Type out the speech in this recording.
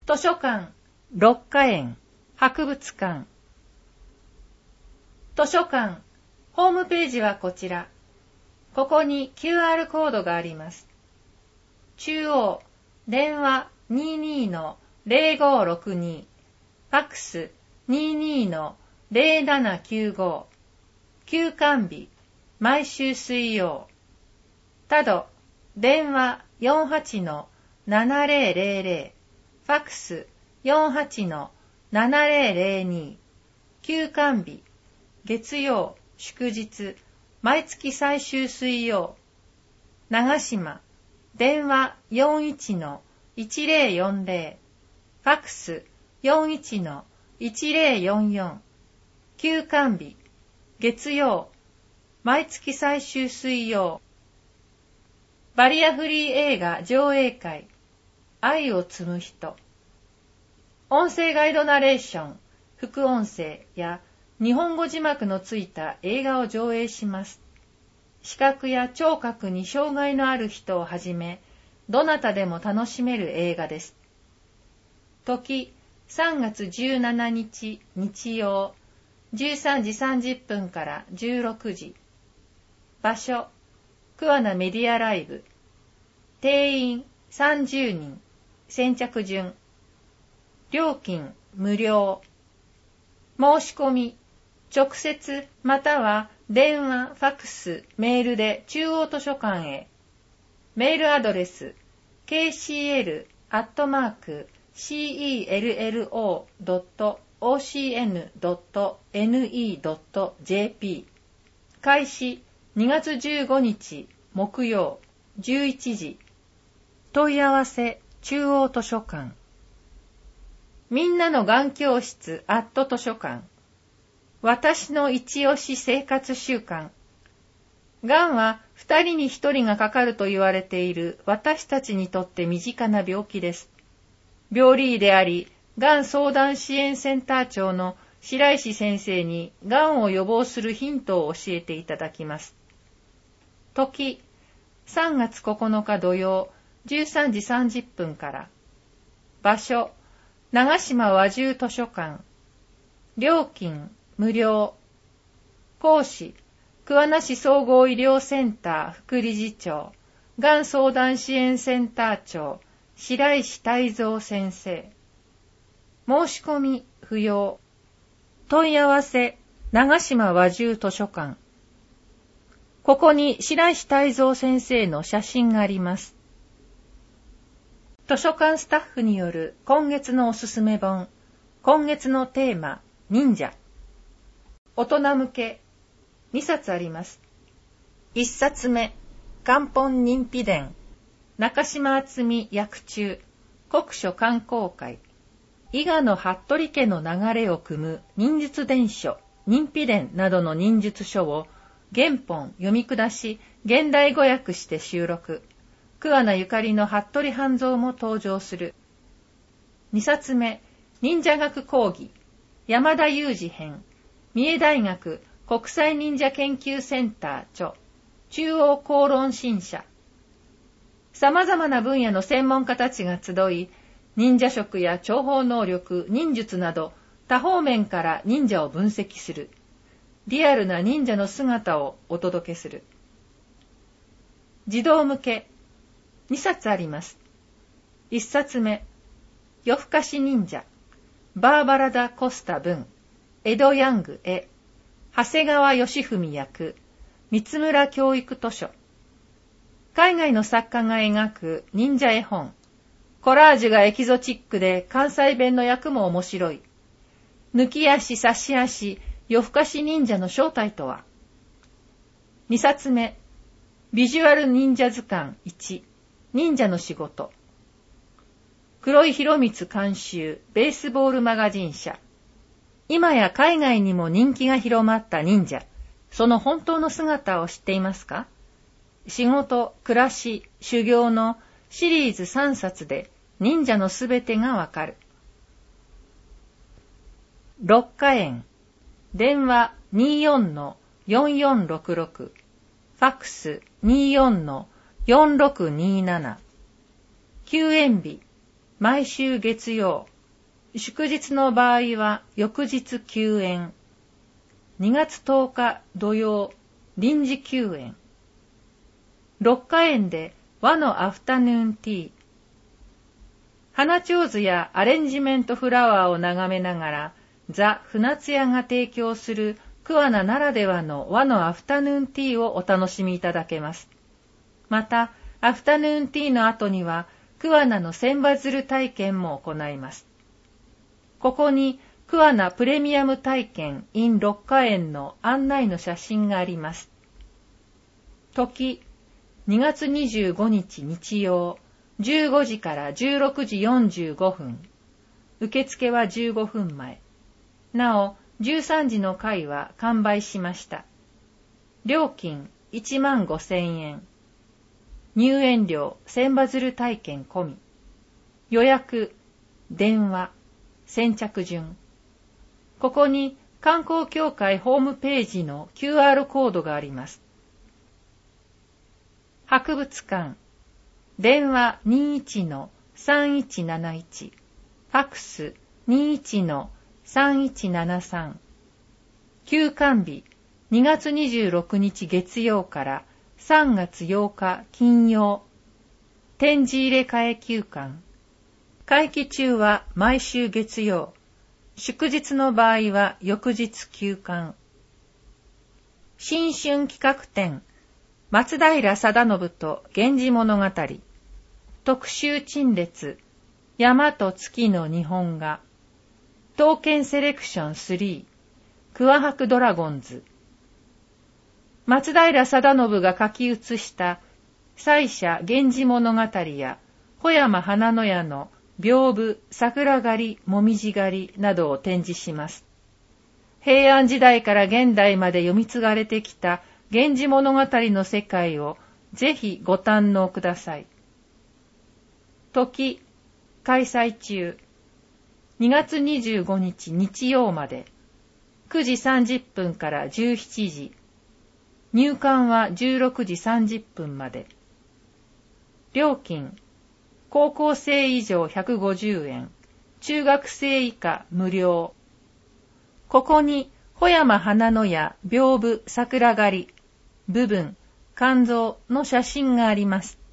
図書館、六花園、博物館。図書館、ホームページはこちら。ここに QR コードがあります。中央、電話 22-0562、ファックス 22-0795、休館日、毎週水曜。他度、電話 48-7000、ファックス 48-7002、休館日、月曜、祝日、毎月最終水曜。長島、電話 41-1040、ファックス 41-1044、休館日、月曜、毎月最終水曜。バリアフリー映画上映会、愛を積む人。音声ガイドナレーション、副音声や日本語字幕のついた映画を上映します。視覚や聴覚に障害のある人をはじめ、どなたでも楽しめる映画です。時、3月17日日曜、13時30分から16時。場所、桑名メディアライブ。定員30人。先着順。料金無料。申し込み、直接または電話、ファックス、メールで中央図書館へ。メールアドレス kcl@celo.ocn.ne.jp 開始2月15日木曜11時。問い合わせ中央図書館。みんなのがん教室図書館。私の一押し生活習慣。がんは2人に1人がかかると言われている私たちにとって身近な病気です。病理医であり、がん相談支援センター長の白石先生にがんを予防するヒントを教えていただきます。時、3月9日土曜、13時30分から。場所、長島和住図書館。料金、無料。講師、桑名市総合医療センター副理事長、がん相談支援センター長、白石泰造先生。申し込み不要。問い合わせ、長島和住図書館。ここに白石泰造先生の写真があります。図書館スタッフによる今月のおすすめ本。今月のテーマ、忍者。大人向け、2冊あります。1冊目、漢本認否伝。中島敦美訳中、国書観光会。伊賀の服部家の流れを組む忍術伝書、認否伝などの忍術書を原本読み下し、現代語訳して収録。桑名ゆかりの服部半蔵も登場する。2冊目、忍者学講義。山田裕二編。三重大学国際忍者研究センター著。中央公論新社。様々な分野の専門家たちが集い、忍者職や諜報能力、忍術など多方面から忍者を分析する。リアルな忍者の姿をお届けする。児童向け、2冊あります。1冊目、夜更かし忍者。バーバラダ・コスタ文。江戸ヤング絵。長谷川義文役。三村教育図書。海外の作家が描く忍者絵本。コラージュがエキゾチックで関西弁の役も面白い。抜き足差し足、夜更かし忍者の正体とは。2冊目、ビジュアル忍者図鑑1、忍者の仕事。黒井博光監修、ベースボールマガジン社。今や海外にも人気が広まった忍者。その本当の姿を知っていますか？仕事、暮らし、修行のシリーズ3冊で忍者のすべてがわかる。六花園。電話 24-4466。ファックス 24-4627。休園日。 毎週月曜。祝日の場合は翌日休園。2月10日土曜、臨時休園。六花園で和のアフタヌーンティー。花手水やアレンジメントフラワーを眺めながら、ザ・船津屋が提供する桑名ならではの和のアフタヌーンティーをお楽しみいただけます。また、アフタヌーンティーの後には、桑名の千羽鶴体験も行います。ここに、桑名プレミアム体験 in 六花園の案内の写真があります。時、2月25日日曜、15時から16時45分。受付は15分前。なお、13時の回は完売しました。料金15,000円。入園料千羽鶴体験込み。予約、電話、先着順。ここに観光協会ホームページの QR コードがあります。博物館。電話 21-3171。ファクス 21-3173。休館日2月26日月曜から3月8日金曜。展示入れ替え休館。会期中は毎週月曜。祝日の場合は翌日休館。新春企画展。松平定信と源氏物語。特集陳列。山と月の日本画。刀剣セレクション3。桑白ドラゴンズ。松平定信が書き写した祭社源氏物語や小山花野屋の屏風、桜狩り、もみじ狩りなどを展示します。平安時代から現代まで読み継がれてきた源氏物語の世界をぜひご堪能ください。時、開催中。2月25日日曜まで。9時30分から17時。入館は16時30分まで。料金。高校生以上150円。中学生以下無料。ここに、小山花野屋屏風桜狩り、部分、肝臓の写真があります。